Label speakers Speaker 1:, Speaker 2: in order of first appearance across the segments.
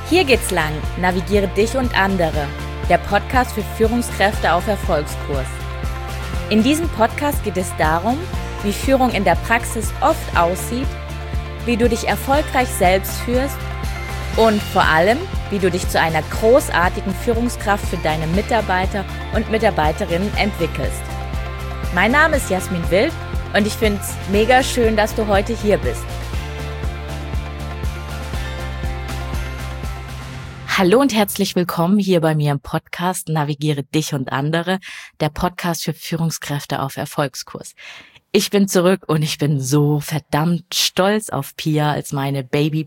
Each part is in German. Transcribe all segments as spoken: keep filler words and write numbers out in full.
Speaker 1: Hier geht's lang. Navigiere dich und andere. Der Podcast für Führungskräfte auf Erfolgskurs. In diesem Podcast geht es darum, wie Führung in der Praxis oft aussieht, wie du dich erfolgreich selbst führst und vor allem, wie du dich zu einer großartigen Führungskraft für deine Mitarbeiter und Mitarbeiterinnen entwickelst. Mein Name ist Jasmin Wild und ich finde es mega schön, dass du heute hier bist. Hallo und herzlich willkommen hier bei mir im Podcast Navigiere dich und andere, der Podcast für Führungskräfte auf Erfolgskurs. Ich bin zurück und ich bin so verdammt stolz auf Pia als meine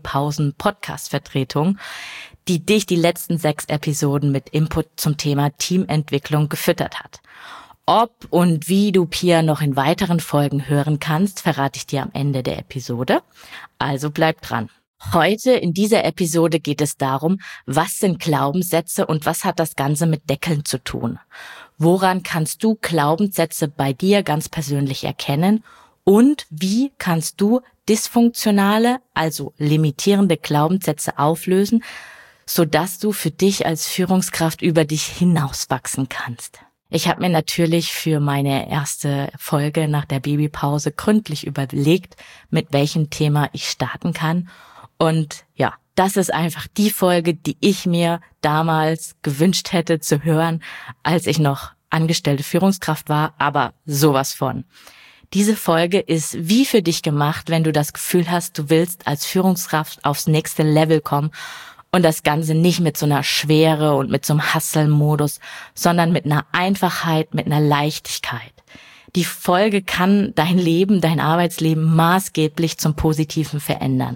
Speaker 1: Babypausen-Podcast-Vertretung, die dich die letzten sechs Episoden mit Input zum Thema Teamentwicklung gefüttert hat. Ob und wie du Pia noch in weiteren Folgen hören kannst, verrate ich dir am Ende der Episode. Also bleib dran. Heute in dieser Episode geht es darum, was sind Glaubenssätze und was hat das Ganze mit Deckeln zu tun? Woran kannst du Glaubenssätze bei dir ganz persönlich erkennen? Und wie kannst du dysfunktionale, also limitierende Glaubenssätze auflösen, sodass du für dich als Führungskraft über dich hinauswachsen kannst? Ich habe mir natürlich für meine erste Folge nach der Babypause gründlich überlegt, mit welchem Thema ich starten kann. Und ja, das ist einfach die Folge, die ich mir damals gewünscht hätte zu hören, als ich noch angestellte Führungskraft war, aber sowas von. Diese Folge ist wie für dich gemacht, wenn du das Gefühl hast, du willst als Führungskraft aufs nächste Level kommen und das Ganze nicht mit so einer Schwere und mit so einem Hustle-Modus, sondern mit einer Einfachheit, mit einer Leichtigkeit. Die Folge kann dein Leben, dein Arbeitsleben maßgeblich zum Positiven verändern.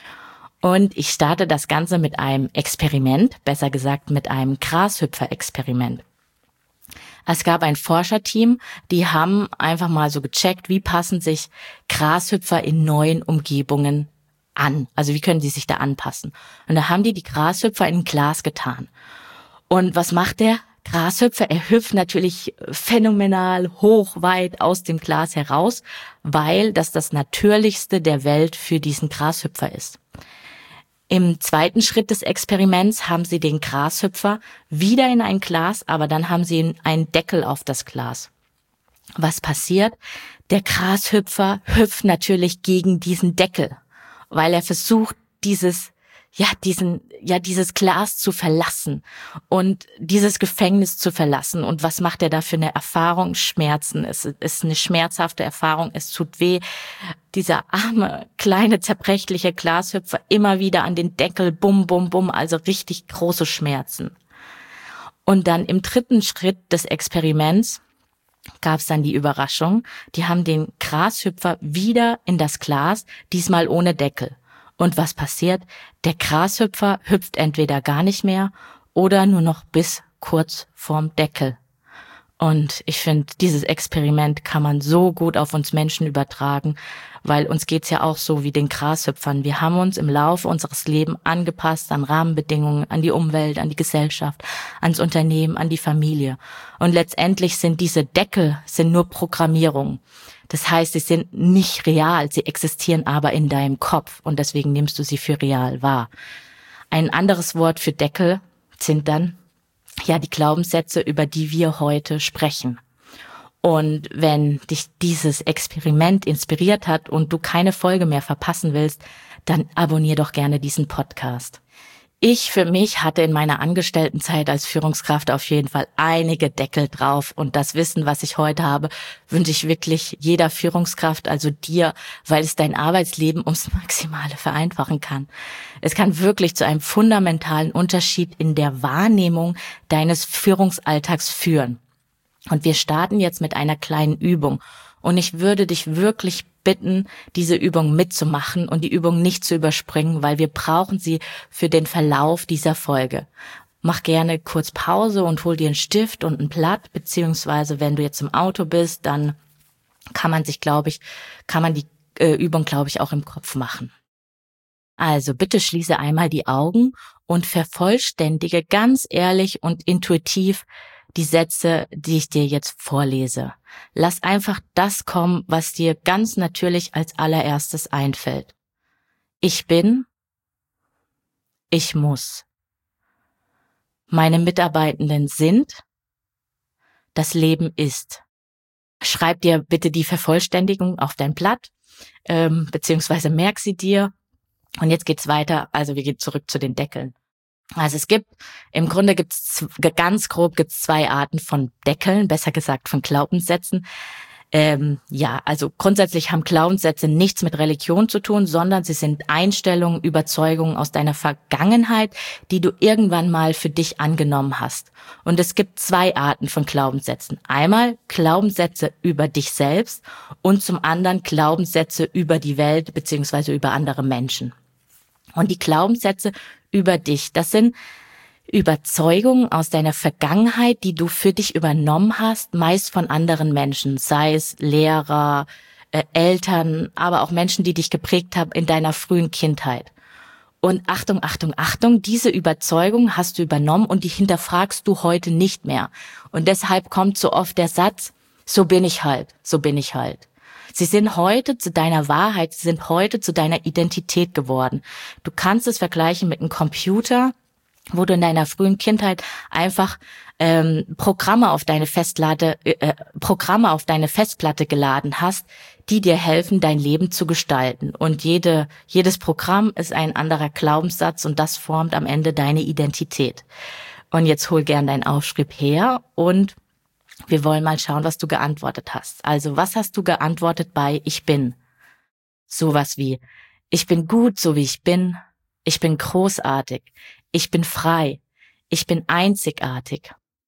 Speaker 1: Und ich starte das Ganze mit einem Experiment, besser gesagt mit einem Grashüpfer-Experiment. Es gab ein Forscherteam, die haben einfach mal so gecheckt, wie passen sich Grashüpfer in neuen Umgebungen an. Also wie können die sich da anpassen. Und da haben die die Grashüpfer in ein Glas getan. Und was macht der Grashüpfer? Er hüpft natürlich phänomenal hoch, weit aus dem Glas heraus, weil das das Natürlichste der Welt für diesen Grashüpfer ist. Im zweiten Schritt des Experiments haben sie den Grashüpfer wieder in ein Glas, aber dann haben sie einen Deckel auf das Glas. Was passiert? Der Grashüpfer hüpft natürlich gegen diesen Deckel, weil er versucht, dieses, ja, diesen, ja, dieses Glas zu verlassen und dieses Gefängnis zu verlassen. Und was macht er da für eine Erfahrung? Schmerzen. Es ist eine schmerzhafte Erfahrung. Es tut weh. Dieser arme, kleine, zerbrechliche Glashüpfer immer wieder an den Deckel, bum, bum, bum, also richtig große Schmerzen. Und dann im dritten Schritt des Experiments gab es dann die Überraschung, die haben den Grashüpfer wieder in das Glas, diesmal ohne Deckel. Und was passiert? Der Grashüpfer hüpft entweder gar nicht mehr oder nur noch bis kurz vorm Deckel. Und ich finde, dieses Experiment kann man so gut auf uns Menschen übertragen, weil uns geht's ja auch so wie den Grashüpfern. Wir haben uns im Laufe unseres Lebens angepasst an Rahmenbedingungen, an die Umwelt, an die Gesellschaft, ans Unternehmen, an die Familie. Und letztendlich sind diese Deckel sind nur Programmierung. Das heißt, sie sind nicht real, sie existieren aber in deinem Kopf und deswegen nimmst du sie für real wahr. Ein anderes Wort für Deckel sind dann ja die Glaubenssätze, über die wir heute sprechen. Und wenn dich dieses Experiment inspiriert hat und du keine Folge mehr verpassen willst, dann abonnier doch gerne diesen Podcast. Ich für mich hatte in meiner Angestelltenzeit als Führungskraft auf jeden Fall einige Deckel drauf und das Wissen, was ich heute habe, wünsche ich wirklich jeder Führungskraft, also dir, weil es dein Arbeitsleben ums Maximale vereinfachen kann. Es kann wirklich zu einem fundamentalen Unterschied in der Wahrnehmung deines Führungsalltags führen. Und wir starten jetzt mit einer kleinen Übung. Und ich würde dich wirklich bitten, diese Übung mitzumachen und die Übung nicht zu überspringen, weil wir brauchen sie für den Verlauf dieser Folge. Mach gerne kurz Pause und hol dir einen Stift und ein Blatt, beziehungsweise wenn du jetzt im Auto bist, dann kann man sich, glaube ich, kann man die äh, Übung, glaube ich, auch im Kopf machen. Also bitte schließe einmal die Augen und vervollständige ganz ehrlich und intuitiv die Sätze, die ich dir jetzt vorlese. Lass einfach das kommen, was dir ganz natürlich als allererstes einfällt. Ich bin, ich muss. Meine Mitarbeitenden sind, das Leben ist. Schreib dir bitte die Vervollständigung auf dein Blatt, ähm, beziehungsweise merk sie dir. Und jetzt geht's weiter, also wir gehen zurück zu den Deckeln. Also es gibt, im Grunde gibt's ganz grob gibt's zwei Arten von Deckeln, besser gesagt von Glaubenssätzen. Ähm, ja, also grundsätzlich haben Glaubenssätze nichts mit Religion zu tun, sondern sie sind Einstellungen, Überzeugungen aus deiner Vergangenheit, die du irgendwann mal für dich angenommen hast. Und es gibt zwei Arten von Glaubenssätzen. Einmal Glaubenssätze über dich selbst und zum anderen Glaubenssätze über die Welt beziehungsweise über andere Menschen. Und die Glaubenssätze über dich, das sind Überzeugungen aus deiner Vergangenheit, die du für dich übernommen hast, meist von anderen Menschen, sei es Lehrer, äh, Eltern, aber auch Menschen, die dich geprägt haben in deiner frühen Kindheit. Und Achtung, Achtung, Achtung, diese Überzeugung hast du übernommen und die hinterfragst du heute nicht mehr. Und deshalb kommt so oft der Satz, so bin ich halt, so bin ich halt. Sie sind heute zu deiner Wahrheit, sie sind heute zu deiner Identität geworden. Du kannst es vergleichen mit einem Computer, wo du in deiner frühen Kindheit einfach ähm, Programme auf deine Festplatte, äh, Programme auf deine Festplatte geladen hast, die dir helfen, dein Leben zu gestalten. Und jede, jedes Programm ist ein anderer Glaubenssatz und das formt am Ende deine Identität. Und jetzt hol gern deinen Aufschrieb her und wir wollen mal schauen, was du geantwortet hast. Also, was hast du geantwortet bei Ich bin? Sowas wie, ich bin gut, so wie ich bin. Ich bin großartig. Ich bin frei. Ich bin einzigartig.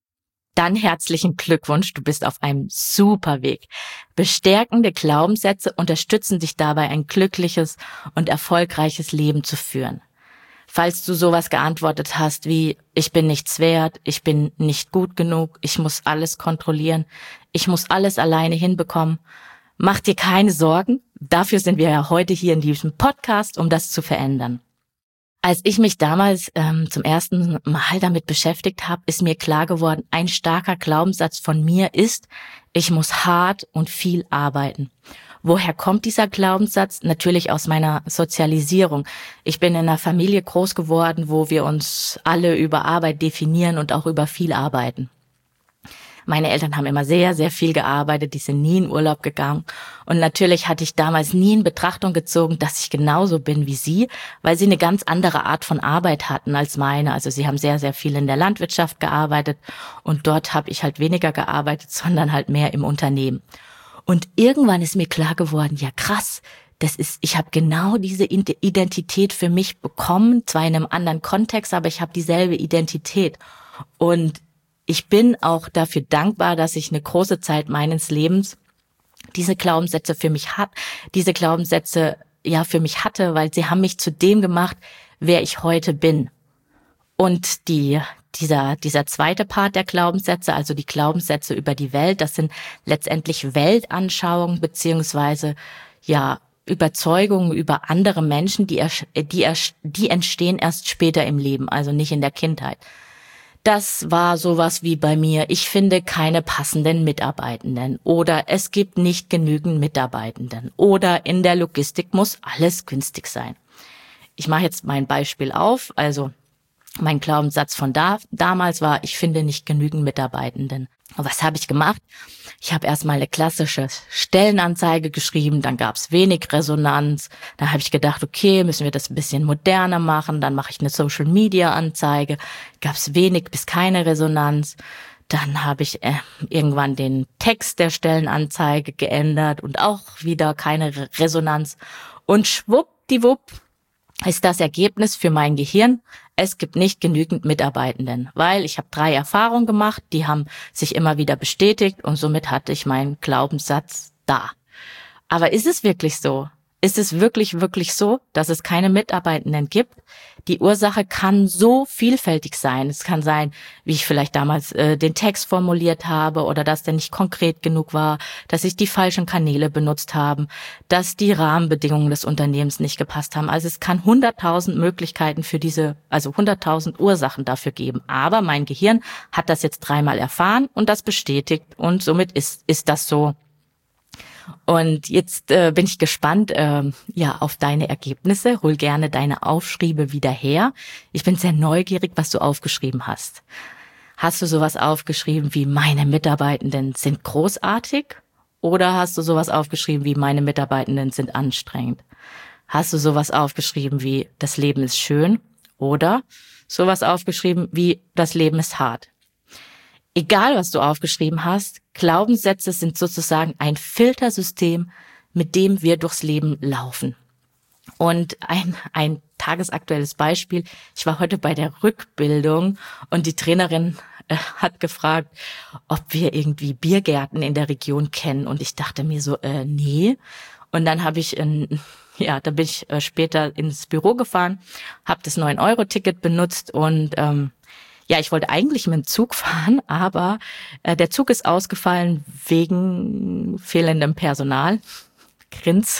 Speaker 1: Dann herzlichen Glückwunsch, du bist auf einem super Weg. Bestärkende Glaubenssätze unterstützen dich dabei, ein glückliches und erfolgreiches Leben zu führen. Falls du sowas geantwortet hast wie, ich bin nichts wert, ich bin nicht gut genug, ich muss alles kontrollieren, ich muss alles alleine hinbekommen, mach dir keine Sorgen. Dafür sind wir ja heute hier in diesem Podcast, um das zu verändern. Als ich mich damals ähm, zum ersten Mal damit beschäftigt habe, ist mir klar geworden, ein starker Glaubenssatz von mir ist, ich muss hart und viel arbeiten. Woher kommt dieser Glaubenssatz? Natürlich aus meiner Sozialisierung. Ich bin in einer Familie groß geworden, wo wir uns alle über Arbeit definieren und auch über viel arbeiten. Meine Eltern haben immer sehr, sehr viel gearbeitet, die sind nie in Urlaub gegangen. Und natürlich hatte ich damals nie in Betrachtung gezogen, dass ich genauso bin wie sie, weil sie eine ganz andere Art von Arbeit hatten als meine. Also sie haben sehr, sehr viel in der Landwirtschaft gearbeitet und dort habe ich halt weniger gearbeitet, sondern halt mehr im Unternehmen. Und irgendwann ist mir klar geworden, ja krass, das ist, ich habe genau diese Identität für mich bekommen, zwar in einem anderen Kontext, aber ich habe dieselbe Identität. Und ich bin auch dafür dankbar, dass ich eine große Zeit meines Lebens diese Glaubenssätze für mich hat, diese Glaubenssätze ja für mich hatte, weil sie haben mich zu dem gemacht, wer ich heute bin. Und die dieser dieser zweite Part der Glaubenssätze, also die Glaubenssätze über die Welt, das sind letztendlich Weltanschauungen beziehungsweise ja Überzeugungen über andere Menschen, die die die entstehen erst später im Leben, also nicht in der Kindheit. Das war sowas wie bei mir, ich finde keine passenden Mitarbeitenden oder es gibt nicht genügend Mitarbeitenden oder in der Logistik muss alles günstig sein. Ich mache jetzt mein Beispiel auf, also mein Glaubenssatz von da damals war, ich finde nicht genügend Mitarbeitenden. Was habe ich gemacht? Ich habe erstmal eine klassische Stellenanzeige geschrieben, dann gab es wenig Resonanz. Dann habe ich gedacht, okay, müssen wir das ein bisschen moderner machen. Dann mache ich eine Social-Media-Anzeige. Gab es wenig bis keine Resonanz. Dann habe ich äh, irgendwann den Text der Stellenanzeige geändert und auch wieder keine Re- Resonanz. Und schwuppdiwupp ist das Ergebnis für mein Gehirn, es gibt nicht genügend Mitarbeitenden, weil ich habe drei Erfahrungen gemacht, die haben sich immer wieder bestätigt und somit hatte ich meinen Glaubenssatz da. Aber ist es wirklich so? Ist es wirklich, wirklich so, dass es keine Mitarbeitenden gibt? Die Ursache kann so vielfältig sein. Es kann sein, wie ich vielleicht damals äh, den Text formuliert habe oder dass der nicht konkret genug war, dass ich die falschen Kanäle benutzt habe, dass die Rahmenbedingungen des Unternehmens nicht gepasst haben. Also es kann hunderttausend Möglichkeiten für diese, also hunderttausend Ursachen dafür geben. Aber mein Gehirn hat das jetzt dreimal erfahren und das bestätigt und somit ist, ist das so. Und jetzt äh, bin ich gespannt äh, ja auf deine Ergebnisse. Hol gerne deine Aufschriebe wieder her. Ich bin sehr neugierig, was du aufgeschrieben hast. Hast du sowas aufgeschrieben wie meine Mitarbeitenden sind großartig? Oder hast du sowas aufgeschrieben wie meine Mitarbeitenden sind anstrengend? Hast du sowas aufgeschrieben wie das Leben ist schön? Oder sowas aufgeschrieben wie das Leben ist hart? Egal, was du aufgeschrieben hast, Glaubenssätze sind sozusagen ein Filtersystem, mit dem wir durchs Leben laufen. Und ein, ein tagesaktuelles Beispiel, ich war heute bei der Rückbildung und die Trainerin äh, hat gefragt, ob wir irgendwie Biergärten in der Region kennen. Und ich dachte mir so, äh, nee. Und dann habe ich, in, ja, da bin ich äh, später ins Büro gefahren, habe das neun Euro Ticket benutzt und ähm, ja, ich wollte eigentlich mit dem Zug fahren, aber äh, der Zug ist ausgefallen wegen fehlendem Personal. Grins.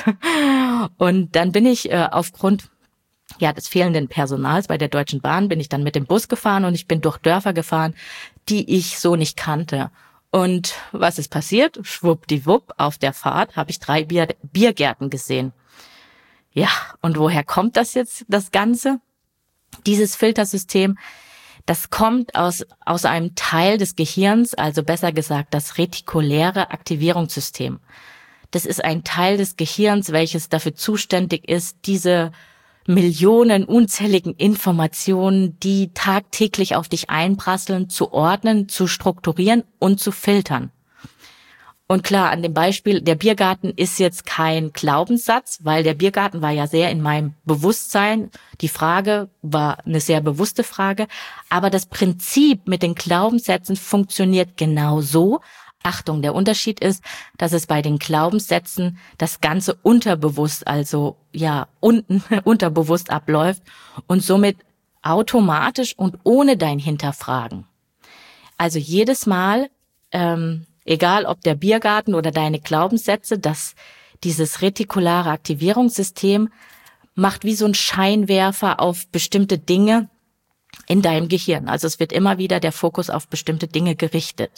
Speaker 1: Und dann bin ich äh, aufgrund ja des fehlenden Personals bei der Deutschen Bahn bin ich dann mit dem Bus gefahren und ich bin durch Dörfer gefahren, die ich so nicht kannte. Und was ist passiert? Schwuppdiwupp, auf der Fahrt habe ich drei Bier, Biergärten gesehen. Ja, und woher kommt das jetzt, das Ganze? Dieses Filtersystem, das kommt aus, aus einem Teil des Gehirns, also besser gesagt das retikuläre Aktivierungssystem. Das ist ein Teil des Gehirns, welches dafür zuständig ist, diese Millionen unzähligen Informationen, die tagtäglich auf dich einprasseln, zu ordnen, zu strukturieren und zu filtern. Und klar, an dem Beispiel, der Biergarten ist jetzt kein Glaubenssatz, weil der Biergarten war ja sehr in meinem Bewusstsein. Die Frage war eine sehr bewusste Frage. Aber das Prinzip mit den Glaubenssätzen funktioniert genau so. Achtung, der Unterschied ist, dass es bei den Glaubenssätzen das Ganze unterbewusst, also ja, unten unterbewusst abläuft und somit automatisch und ohne dein Hinterfragen. Also jedes Mal, ähm, egal ob der Biergarten oder deine Glaubenssätze, dass dieses retikulare Aktivierungssystem macht wie so ein Scheinwerfer auf bestimmte Dinge in deinem Gehirn. Also es wird immer wieder der Fokus auf bestimmte Dinge gerichtet.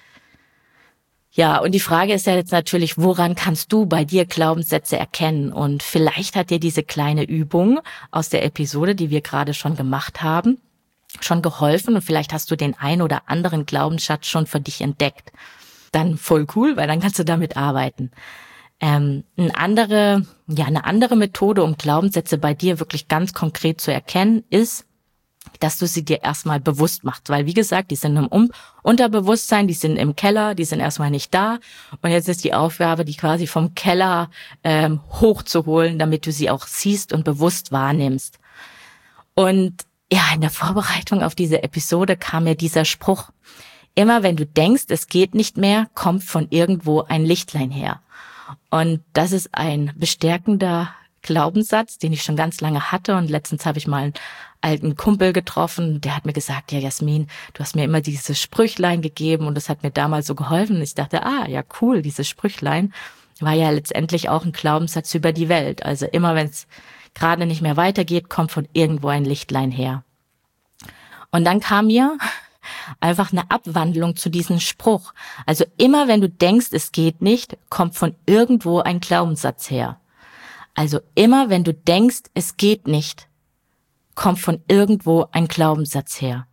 Speaker 1: Ja, und die Frage ist ja jetzt natürlich, woran kannst du bei dir Glaubenssätze erkennen? Und vielleicht hat dir diese kleine Übung aus der Episode, die wir gerade schon gemacht haben, schon geholfen und vielleicht hast du den ein oder anderen Glaubensschatz schon für dich entdeckt. Dann voll cool, weil dann kannst du damit arbeiten. Ähm, eine andere, ja, eine andere Methode, um Glaubenssätze bei dir wirklich ganz konkret zu erkennen, ist, dass du sie dir erstmal bewusst machst. Weil, wie gesagt, die sind im um- Unterbewusstsein, die sind im Keller, die sind erstmal nicht da. Und jetzt ist die Aufgabe, die quasi vom Keller ähm, hochzuholen, damit du sie auch siehst und bewusst wahrnimmst. Und ja, in der Vorbereitung auf diese Episode kam mir dieser Spruch: Immer wenn du denkst, es geht nicht mehr, kommt von irgendwo ein Lichtlein her. Und das ist ein bestärkender Glaubenssatz, den ich schon ganz lange hatte. Und letztens habe ich mal einen alten Kumpel getroffen, der hat mir gesagt, ja Jasmin, du hast mir immer dieses Sprüchlein gegeben und das hat mir damals so geholfen. Und ich dachte, ah, ja cool, dieses Sprüchlein war ja letztendlich auch ein Glaubenssatz über die Welt. Also immer wenn es gerade nicht mehr weitergeht, kommt von irgendwo ein Lichtlein her. Und dann kam mir einfach eine Abwandlung zu diesem Spruch. Also immer wenn du denkst, es geht nicht, kommt von irgendwo ein Glaubenssatz her. Also immer wenn du denkst, es geht nicht, kommt von irgendwo ein Glaubenssatz her.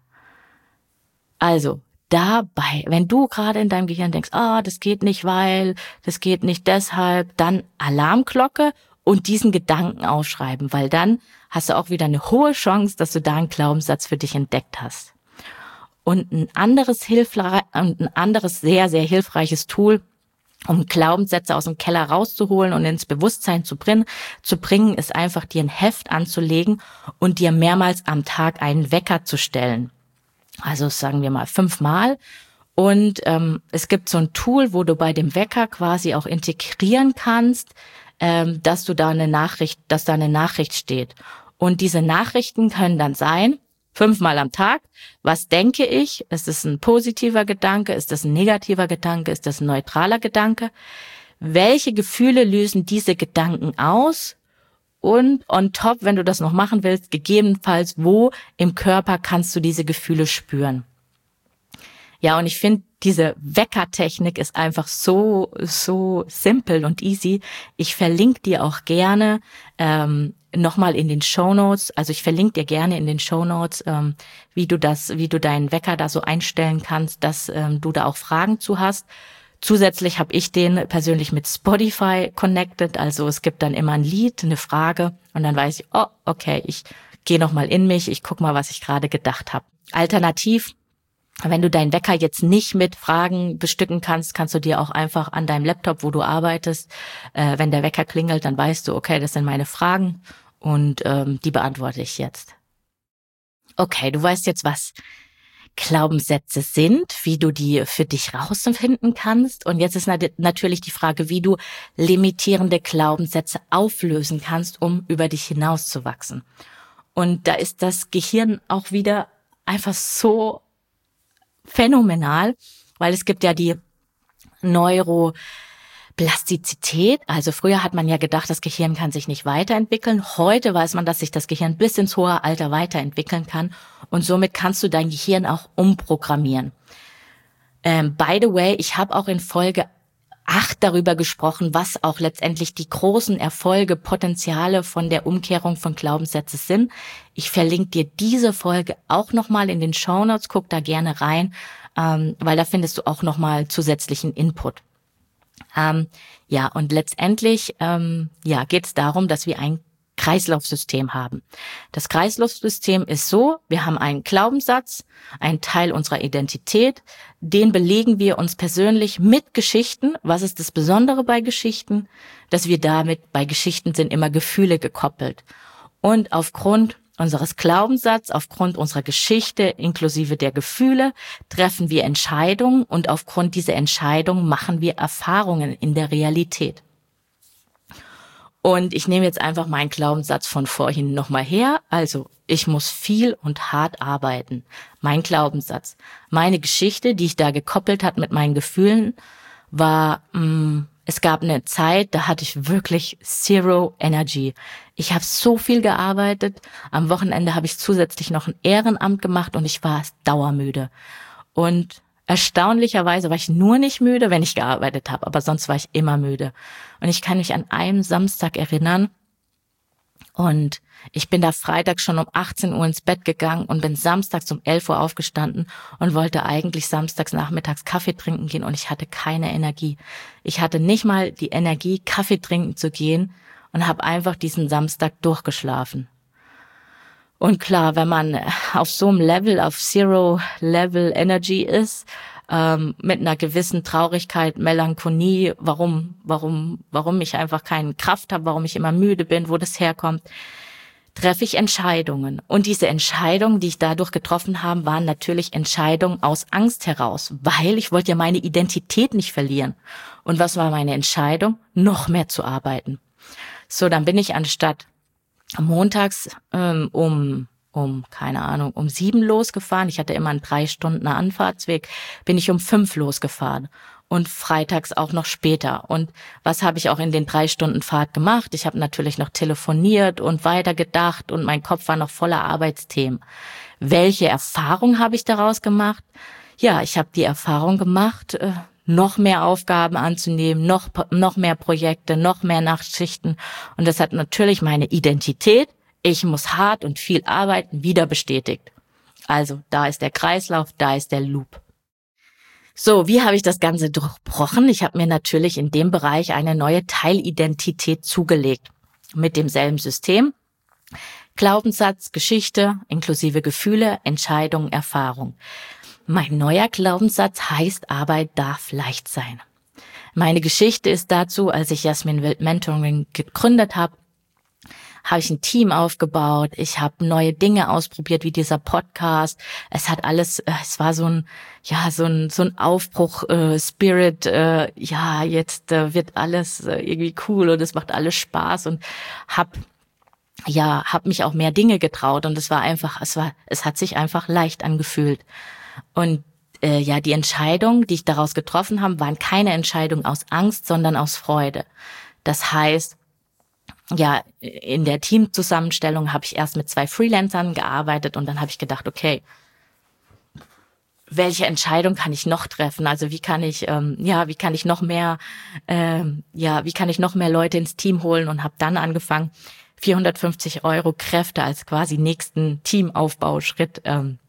Speaker 1: Also dabei, wenn du gerade in deinem Gehirn denkst, ah, das geht nicht, weil, das geht nicht deshalb, dann Alarmglocke und diesen Gedanken aufschreiben, weil dann hast du auch wieder eine hohe Chance, dass du da einen Glaubenssatz für dich entdeckt hast. Und ein anderes hilfreich, ein anderes sehr, sehr hilfreiches Tool, um Glaubenssätze aus dem Keller rauszuholen und ins Bewusstsein zu bringen, zu bringen, ist einfach dir ein Heft anzulegen und dir mehrmals am Tag einen Wecker zu stellen. Also sagen wir mal fünfmal. Und ähm, es gibt so ein Tool, wo du bei dem Wecker quasi auch integrieren kannst, ähm, dass du da eine Nachricht, dass da eine Nachricht steht. Und diese Nachrichten können dann sein: Fünfmal am Tag. Was denke ich? Ist es ein positiver Gedanke? Ist das ein negativer Gedanke? Ist das ein neutraler Gedanke? Welche Gefühle lösen diese Gedanken aus? Und on top, wenn du das noch machen willst, gegebenenfalls, wo im Körper kannst du diese Gefühle spüren? Ja, und ich finde, diese Weckertechnik ist einfach so, so simpel und easy. Ich verlinke dir auch gerne ähm, nochmal in den Shownotes, also ich verlinke dir gerne in den Shownotes, ähm, wie du das, wie du deinen Wecker da so einstellen kannst, dass ähm, du da auch Fragen zu hast. Zusätzlich habe ich den persönlich mit Spotify connected, also es gibt dann immer ein Lied, eine Frage und dann weiß ich, oh, okay, ich gehe nochmal in mich, ich guck mal, was ich gerade gedacht habe. Alternativ, wenn du deinen Wecker jetzt nicht mit Fragen bestücken kannst, kannst du dir auch einfach an deinem Laptop, wo du arbeitest, äh, wenn der Wecker klingelt, dann weißt du, okay, das sind meine Fragen und ähm, die beantworte ich jetzt. Okay, du weißt jetzt, was Glaubenssätze sind, wie du die für dich rausfinden kannst. Und jetzt ist nat- natürlich die Frage, wie du limitierende Glaubenssätze auflösen kannst, um über dich hinauszuwachsen. Und da ist das Gehirn auch wieder einfach so phänomenal, weil es gibt ja die Neuroplastizität. Also früher hat man ja gedacht, das Gehirn kann sich nicht weiterentwickeln. Heute weiß man, dass sich das Gehirn bis ins hohe Alter weiterentwickeln kann. Und somit kannst du dein Gehirn auch umprogrammieren. Ähm, by the way, ich habe auch in Folge acht darüber gesprochen, was auch letztendlich die großen Erfolge, Potenziale von der Umkehrung von Glaubenssätzen sind. Ich verlinke dir diese Folge auch nochmal in den Shownotes, guck da gerne rein, ähm, weil da findest du auch nochmal zusätzlichen Input. Ähm, ja, und letztendlich ähm, ja, geht es darum, dass wir ein Kreislaufsystem haben. Das Kreislaufsystem ist so, wir haben einen Glaubenssatz, einen Teil unserer Identität, den belegen wir uns persönlich mit Geschichten. Was ist das Besondere bei Geschichten? Dass wir damit, bei Geschichten sind immer Gefühle gekoppelt. Und aufgrund unseres Glaubenssatzes, aufgrund unserer Geschichte inklusive der Gefühle, treffen wir Entscheidungen und aufgrund dieser Entscheidungen machen wir Erfahrungen in der Realität. Und ich nehme jetzt einfach meinen Glaubenssatz von vorhin nochmal her. Also, ich muss viel und hart arbeiten. Mein Glaubenssatz. Meine Geschichte, die ich da gekoppelt hat mit meinen Gefühlen, war, mh, es gab eine Zeit, da hatte ich wirklich zero energy. Ich habe so viel gearbeitet. Am Wochenende habe ich zusätzlich noch ein Ehrenamt gemacht und ich war dauermüde. Und erstaunlicherweise war ich nur nicht müde, wenn ich gearbeitet habe, aber sonst war ich immer müde. Und ich kann mich an einen Samstag erinnern und ich bin da Freitag schon um achtzehn Uhr ins Bett gegangen und bin samstags um elf Uhr aufgestanden und wollte eigentlich samstags nachmittags Kaffee trinken gehen und ich hatte keine Energie. Ich hatte nicht mal die Energie, Kaffee trinken zu gehen und habe einfach diesen Samstag durchgeschlafen. Und klar, wenn man auf so einem Level, auf Zero-Level Energy ist, ähm, mit einer gewissen Traurigkeit, Melancholie, warum, warum, warum ich einfach keine Kraft habe, warum ich immer müde bin, wo das herkommt, treffe ich Entscheidungen. Und diese Entscheidungen, die ich dadurch getroffen habe, waren natürlich Entscheidungen aus Angst heraus, weil ich wollte ja meine Identität nicht verlieren. Und was war meine Entscheidung? Noch mehr zu arbeiten. So, dann bin ich anstatt montags ähm, um, um, keine Ahnung, um sieben losgefahren. Ich hatte immer einen drei Stunden Anfahrtsweg. Bin ich um fünf losgefahren. Und freitags auch noch später. Und was habe ich auch in den drei Stunden Fahrt gemacht? Ich habe natürlich noch telefoniert und weitergedacht und mein Kopf war noch voller Arbeitsthemen. Welche Erfahrung habe ich daraus gemacht? Ja, ich habe die Erfahrung gemacht, äh, noch mehr Aufgaben anzunehmen, noch, noch mehr Projekte, noch mehr Nachtschichten. Und das hat natürlich meine Identität, ich muss hart und viel arbeiten, wieder bestätigt. Also da ist der Kreislauf, da ist der Loop. So, wie habe ich das Ganze durchbrochen? Ich habe mir natürlich in dem Bereich eine neue Teilidentität zugelegt. Mit demselben System. Glaubenssatz, Geschichte, inklusive Gefühle, Entscheidung, Erfahrung. Mein neuer Glaubenssatz heißt, Arbeit darf leicht sein. Meine Geschichte ist dazu, als ich Jasmin Wild Mentoring gegründet habe, habe ich ein Team aufgebaut, ich habe neue Dinge ausprobiert, wie dieser Podcast. Es hat alles, es war so ein, ja, so ein so ein Aufbruch, äh, Spirit, äh, ja, jetzt äh, wird alles äh, irgendwie cool und es macht alles Spaß und hab ja, hab mich auch mehr Dinge getraut und es war einfach, es war, es hat sich einfach leicht angefühlt. Und äh, ja, die Entscheidungen, die ich daraus getroffen habe, waren keine Entscheidung aus Angst, sondern aus Freude. Das heißt, ja, in der Teamzusammenstellung habe ich erst mit zwei Freelancern gearbeitet und dann habe ich gedacht, okay, welche Entscheidung kann ich noch treffen? Also wie kann ich, ähm, ja, wie kann ich noch mehr, ähm, ja, wie kann ich noch mehr Leute ins Team holen? Und habe dann angefangen, vierhundertfünfzig Euro Kräfte als quasi nächsten Teamaufbauschritt ähm,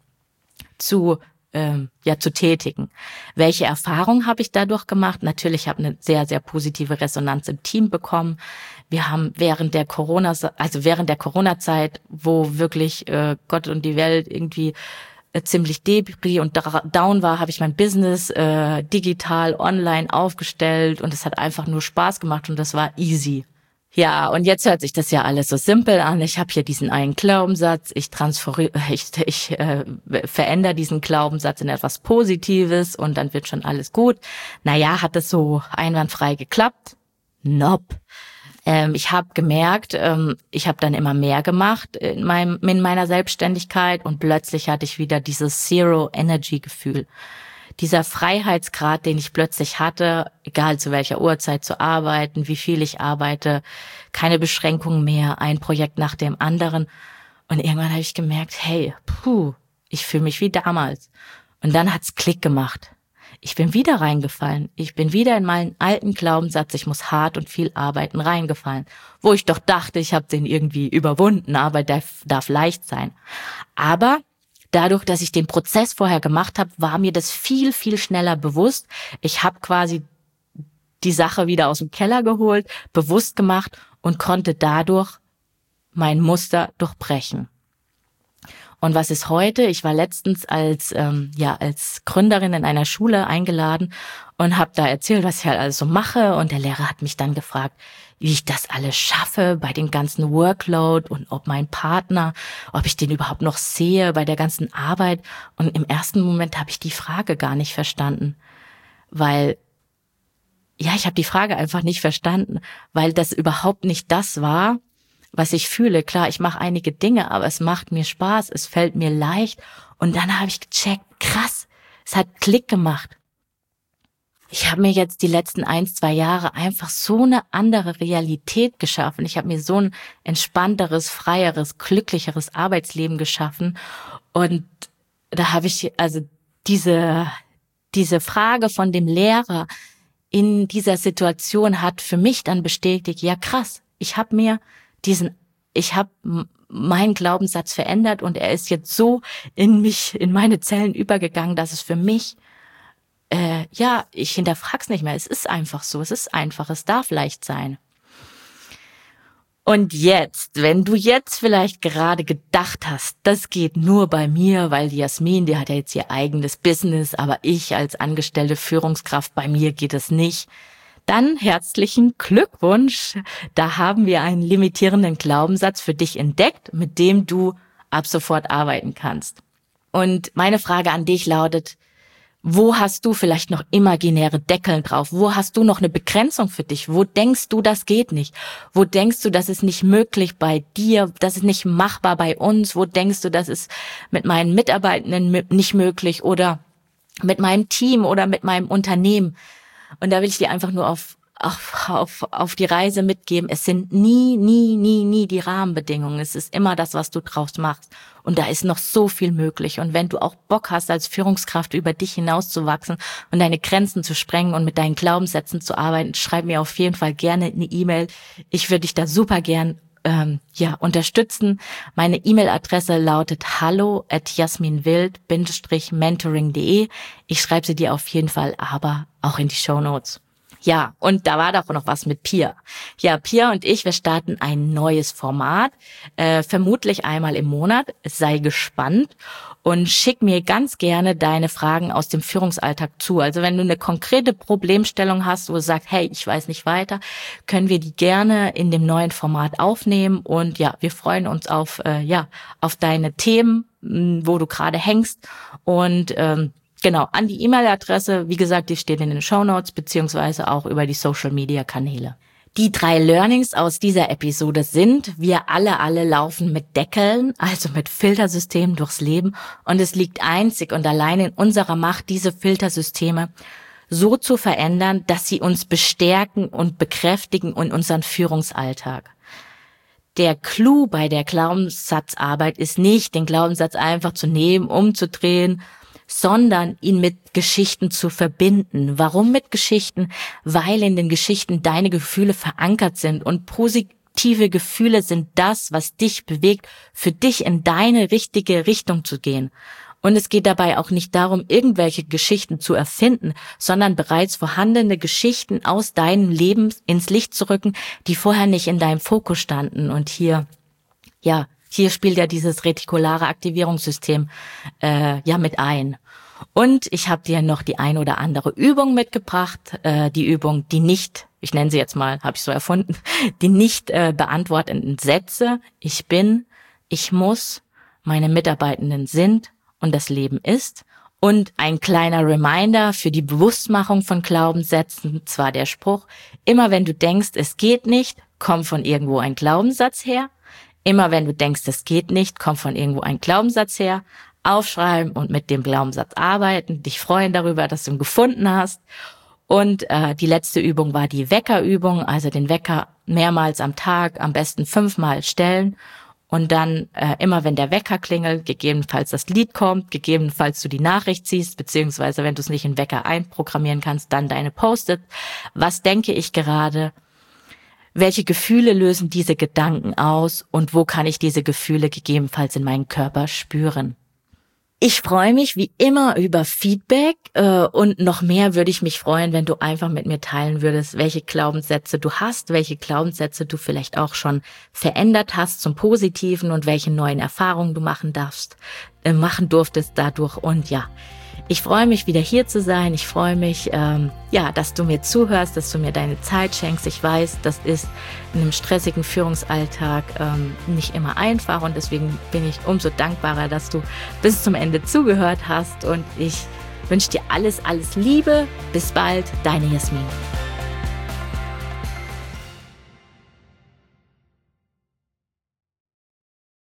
Speaker 1: zu ähm, ja zu tätigen. Welche Erfahrungen habe ich dadurch gemacht? Natürlich habe ich eine sehr sehr positive Resonanz im Team bekommen. Wir haben während der Corona, also während der Corona-Zeit, wo wirklich äh, Gott und die Welt irgendwie äh, ziemlich debris und down war, habe ich mein Business äh, digital online aufgestellt und es hat einfach nur Spaß gemacht und das war easy. Ja, und jetzt hört sich das ja alles so simpel an. Ich habe hier diesen einen Glaubenssatz, ich transferiere, ich, ich äh, verändere diesen Glaubenssatz in etwas Positives und dann wird schon alles gut. Naja, hat das so einwandfrei geklappt? Nope. Ähm, ich habe gemerkt, ähm, ich habe dann immer mehr gemacht in meinem in meiner Selbstständigkeit und plötzlich hatte ich wieder dieses Zero-Energy-Gefühl. Dieser Freiheitsgrad, den ich plötzlich hatte, egal zu welcher Uhrzeit zu arbeiten, wie viel ich arbeite, keine Beschränkungen mehr, ein Projekt nach dem anderen. Und irgendwann habe ich gemerkt, hey, puh, ich fühle mich wie damals. Und dann hat's Klick gemacht. Ich bin wieder reingefallen. Ich bin wieder in meinen alten Glaubenssatz, ich muss hart und viel arbeiten, reingefallen. Wo ich doch dachte, ich habe den irgendwie überwunden, aber der darf leicht sein. Aber dadurch, dass ich den Prozess vorher gemacht habe, war mir das viel, viel schneller bewusst. Ich habe quasi die Sache wieder aus dem Keller geholt, bewusst gemacht und konnte dadurch mein Muster durchbrechen. Und was ist heute? Ich war letztens als ähm, ja als Gründerin in einer Schule eingeladen und habe da erzählt, was ich halt alles so mache. Und der Lehrer hat mich dann gefragt, wie ich das alles schaffe bei dem ganzen Workload und ob mein Partner, ob ich den überhaupt noch sehe bei der ganzen Arbeit. Und im ersten Moment habe ich die Frage gar nicht verstanden, weil ja, ich habe die Frage einfach nicht verstanden, weil das überhaupt nicht das war, was ich fühle. Klar, ich mache einige Dinge, aber es macht mir Spaß, es fällt mir leicht. Und dann habe ich gecheckt, krass, es hat Klick gemacht. Ich habe mir jetzt die letzten ein, zwei Jahre einfach so eine andere Realität geschaffen. Ich habe mir so ein entspannteres, freieres, glücklicheres Arbeitsleben geschaffen. Und da habe ich, also diese, diese Frage von dem Lehrer in dieser Situation hat für mich dann bestätigt, ja krass, ich habe mir diesen, ich habe meinen Glaubenssatz verändert und er ist jetzt so in mich, in meine Zellen übergegangen, dass es für mich Äh, ja, ich hinterfrag's nicht mehr. Es ist einfach so. Es ist einfach. Es darf leicht sein. Und jetzt, wenn du jetzt vielleicht gerade gedacht hast, das geht nur bei mir, weil die Jasmin, die hat ja jetzt ihr eigenes Business, aber ich als angestellte Führungskraft, bei mir geht es nicht. Dann herzlichen Glückwunsch. Da haben wir einen limitierenden Glaubenssatz für dich entdeckt, mit dem du ab sofort arbeiten kannst. Und meine Frage an dich lautet, wo hast du vielleicht noch imaginäre Deckeln drauf? Wo hast du noch eine Begrenzung für dich? Wo denkst du, das geht nicht? Wo denkst du, das ist nicht möglich bei dir? Das ist nicht machbar bei uns? Wo denkst du, das ist mit meinen Mitarbeitenden nicht möglich oder mit meinem Team oder mit meinem Unternehmen? Und da will ich dir einfach nur auf Auf, auf, auf die Reise mitgeben. Es sind nie, nie, nie, nie die Rahmenbedingungen. Es ist immer das, was du draus machst. Und da ist noch so viel möglich. Und wenn du auch Bock hast, als Führungskraft über dich hinauszuwachsen und deine Grenzen zu sprengen und mit deinen Glaubenssätzen zu arbeiten, schreib mir auf jeden Fall gerne eine E-Mail. Ich würde dich da super gern ähm, ja unterstützen. Meine E-Mail-Adresse lautet hallo at jasminwild Bindestrich mentoring punkt de. Ich schreibe sie dir auf jeden Fall aber auch in die Shownotes. Ja, und da war doch noch was mit Pia. Ja, Pia und ich, wir starten ein neues Format, äh, vermutlich einmal im Monat. Sei gespannt und schick mir ganz gerne deine Fragen aus dem Führungsalltag zu. Also wenn du eine konkrete Problemstellung hast, wo du sagst, hey, ich weiß nicht weiter, können wir die gerne in dem neuen Format aufnehmen. Und ja, wir freuen uns auf äh, ja auf deine Themen, wo du gerade hängst und ähm, Genau, an die E-Mail-Adresse, wie gesagt, die steht in den Shownotes, beziehungsweise auch über die Social-Media-Kanäle. Die drei Learnings aus dieser Episode sind, wir alle, alle laufen mit Deckeln, also mit Filtersystemen durchs Leben und es liegt einzig und allein in unserer Macht, diese Filtersysteme so zu verändern, dass sie uns bestärken und bekräftigen in unseren Führungsalltag. Der Clou bei der Glaubenssatzarbeit ist nicht, den Glaubenssatz einfach zu nehmen, umzudrehen, sondern ihn mit Geschichten zu verbinden. Warum mit Geschichten? Weil in den Geschichten deine Gefühle verankert sind und positive Gefühle sind das, was dich bewegt, für dich in deine richtige Richtung zu gehen. Und es geht dabei auch nicht darum, irgendwelche Geschichten zu erfinden, sondern bereits vorhandene Geschichten aus deinem Leben ins Licht zu rücken, die vorher nicht in deinem Fokus standen. Und hier, ja, hier spielt ja dieses retikulare Aktivierungssystem äh, ja mit ein. Und ich habe dir noch die ein oder andere Übung mitgebracht, äh, die Übung, die nicht, ich nenne sie jetzt mal, habe ich so erfunden, die nicht äh, beantwortenden Sätze. Ich bin, ich muss, meine Mitarbeitenden sind und das Leben ist. Und ein kleiner Reminder für die Bewusstmachung von Glaubenssätzen, zwar der Spruch, immer wenn du denkst, es geht nicht, kommt von irgendwo ein Glaubenssatz her. Immer wenn du denkst, es geht nicht, kommt von irgendwo ein Glaubenssatz her. Aufschreiben und mit dem Glaubenssatz arbeiten, dich freuen darüber, dass du ihn gefunden hast. Und äh, die letzte Übung war die Weckerübung, also den Wecker mehrmals am Tag, am besten fünfmal stellen. Und dann äh, immer, wenn der Wecker klingelt, gegebenenfalls das Lied kommt, gegebenenfalls du die Nachricht siehst, beziehungsweise wenn du es nicht in den Wecker einprogrammieren kannst, dann deine Post-it. Was denke ich gerade? Welche Gefühle lösen diese Gedanken aus? Und wo kann ich diese Gefühle gegebenenfalls in meinem Körper spüren? Ich freue mich wie immer über Feedback äh, und noch mehr würde ich mich freuen, wenn du einfach mit mir teilen würdest, welche Glaubenssätze du hast, welche Glaubenssätze du vielleicht auch schon verändert hast zum Positiven und welche neuen Erfahrungen du machen darfst, äh, machen durftest dadurch. Und ja, ich freue mich, wieder hier zu sein. Ich freue mich, ähm, ja, dass du mir zuhörst, dass du mir deine Zeit schenkst. Ich weiß, das ist in einem stressigen Führungsalltag ähm, nicht immer einfach und deswegen bin ich umso dankbarer, dass du bis zum Ende zugehört hast und ich wünsche dir alles, alles Liebe. Bis bald, deine Jasmin.